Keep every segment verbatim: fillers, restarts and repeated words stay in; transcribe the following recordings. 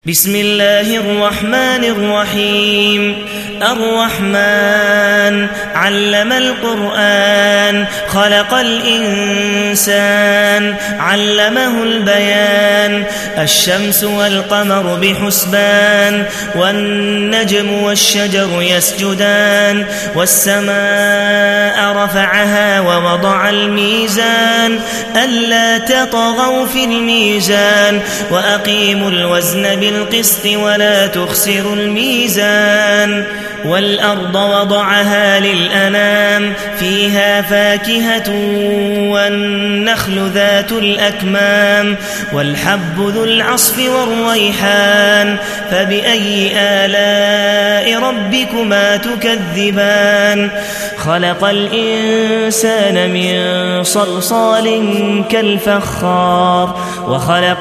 بسم الله الرحمن الرحيم الرحمن علم القرآن خلق الإنسان علمه البيان الشمس والقمر بحسبان والنجم والشجر يسجدان والسماء رفعها ووضع الميزان ألا تطغوا في الميزان وأقيموا الوزن بالقسط ولا تخسروا الميزان والأرض وضعها للأنام فيها فاكهة والنخل ذات الأكمام والحب ذو العصف والريحان فبأي آلاء ربكما تكذبان خلق الإنسان من صلصال كالفخار وخلق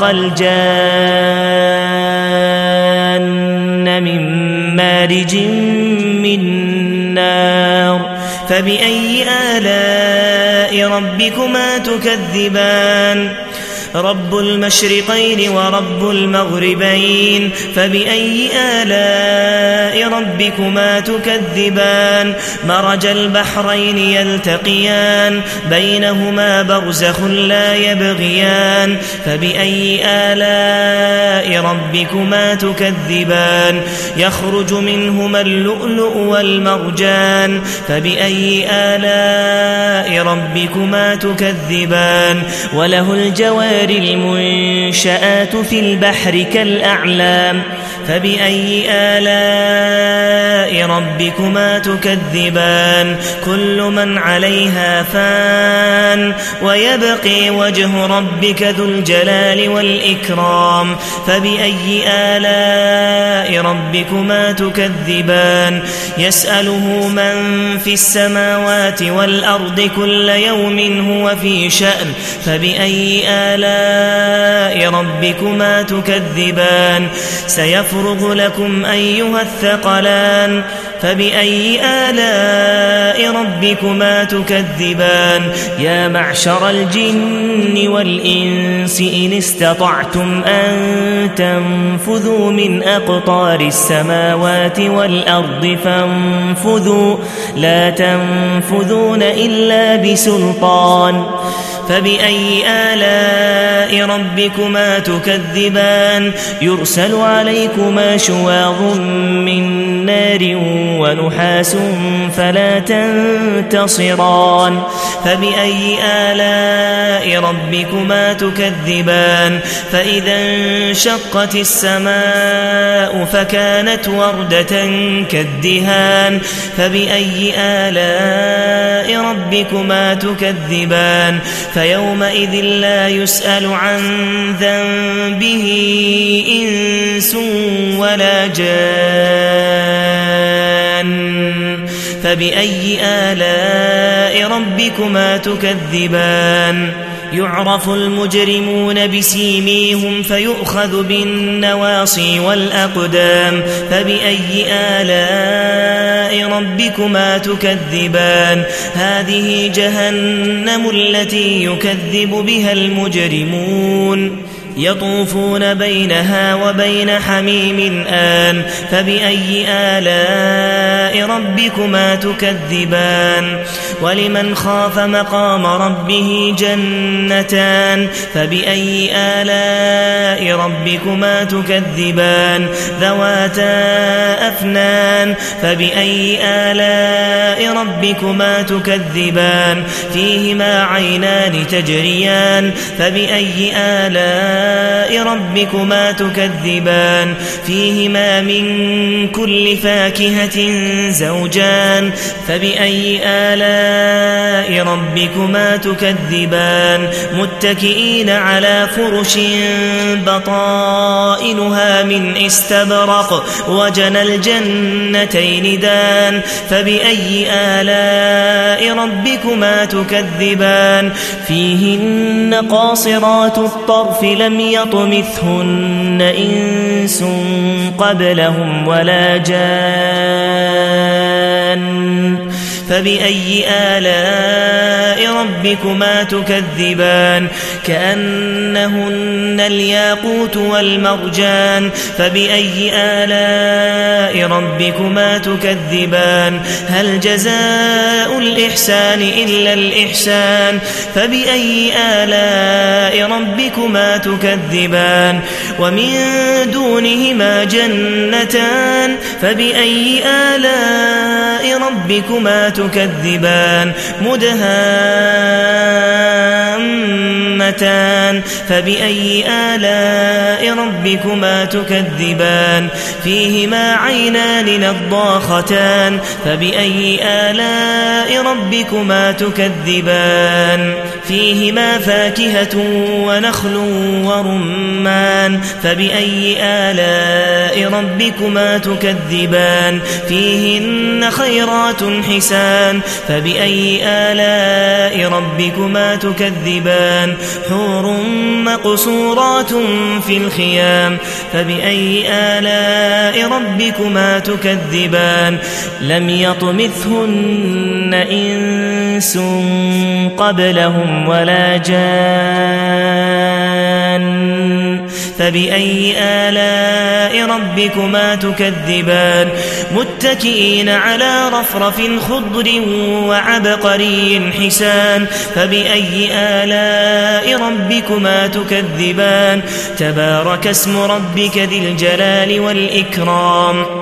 الجان من مارج من نار فبأي آلاء ربكما تكذبان رب المشرقين ورب المغربين فبأي آلاء ربكما تكذبان مرج البحرين يلتقيان بينهما برزخ لا يبغيان فبأي آلاء ربكما تكذبان يخرج منهما اللؤلؤ والمرجان فبأي آلاء ربكما تكذبان وله الجوار المنشآت في البحر كالأعلام فبأي آلاء ربكما تكذبان كل من عليها فان ويبقي وجه ربك ذو الجلال والإكرام فبأي آلاء ربكما تكذبان يسأله من في السماوات والأرض كل يوم هو في شأن فبأي آلاء ربكما تكذبان سيفرغ لكم أيها الثقلان فبأي آلاء ربكما تكذبان يا معشر الجن والإنس إن استطعتم أن تنفذوا من أقطار السماوات والأرض فانفذوا لا تنفذون إلا بسلطان فبأي آلاء ربكما تكذبان يرسل عليكما شواظ من نار ونحاس فلا تنتصران فبأي آلاء ربكما تكذبان فإذا انشقت السماء فكانت وردة كالدهان فبأي آلاء ربكما تكذبان فيومئذ لا يسأل عن ذنبه إنس ولا جان فبأي آلاء ربكما تكذبان يعرف المجرمون بسيميهم فيؤخذ بالنواصي والأقدام فبأي آلاء ربكما تكذبان هذه جهنم التي يكذب بها المجرمون يطوفون بينها وبين حميم آن فبأي آلاء ربكما تكذبان ولمن خاف مقام ربه جنتان فبأي آلاء ربكما تكذبان ذواتا أفنان فبأي آلاء ربكما تكذبان فيهما عينان تجريان فبأي آلاء ربكما تكذبان فيهما من كل فاكهة زوجان فبأي آلاء ربكما تكذبان متكئين على فرش بطائنها من استبرق وجنى الجنتين دان فبأي آلاء ربكما تكذبان فيهن قاصرات الطرف لم يطمثهن إنس قبلهم ولا جان فبأي آلاء ربكما تكذبان كأنهن الياقوت والمرجان فبأي آلاء ربكما تكذبان هل جزاء الإحسان إلا الإحسان فبأي آلاء ربكما تكذبان ومن دونهما جنتان فبأي آلاء ربكما تكذبان مدهامتان فبأي آلاء ربكما تكذبان فيهما عينان نضاختان فبأي آلاء ربكما تكذبان فيهما فاكهة ونخل ورمان فبأي آلاء ربكما تكذبان فيهن خيرات حسان فبأي آلاء ربكما تكذبان حور مقصورات في الخيام فبأي آلاء ربكما تكذبان لم يطمثهن إنس قبلهم ولا جان فبأي آلاء ربكما تكذبان متكئين على رفرف خضر وعبقري حسان فبأي آلاء ربكما تكذبان تبارك اسم ربك ذي الجلال والإكرام